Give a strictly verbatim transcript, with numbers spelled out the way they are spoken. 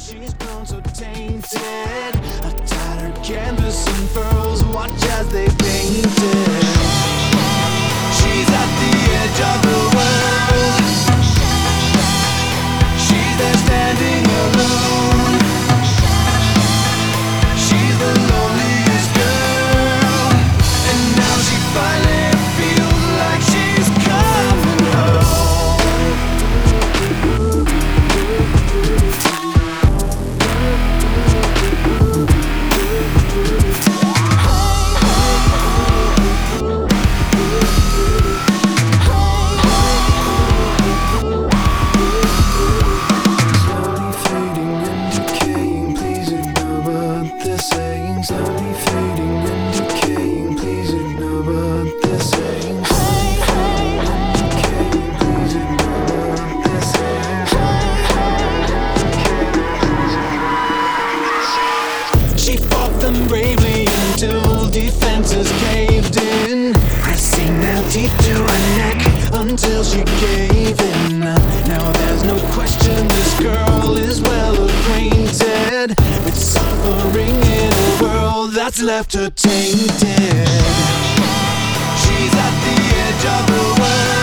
She's grown so tainted. A tattered canvas unfurls, watch as they paint it. She's at the edge of the world. She's there standing alone. She's the loneliest girl, and now she finally feels like she's coming home. Slowly fading and decaying, please ignore what they're saying. Slowly fading and decaying, please ignore what they're saying. Slowly fading and decaying, please ignore what they're saying. She fought them bravely until defenses caved in, pressing their teeth to her neck until she gave in. Now there's no question this girl is well acquainted with suffering in a world that's left her tainted. She's at the edge of the world.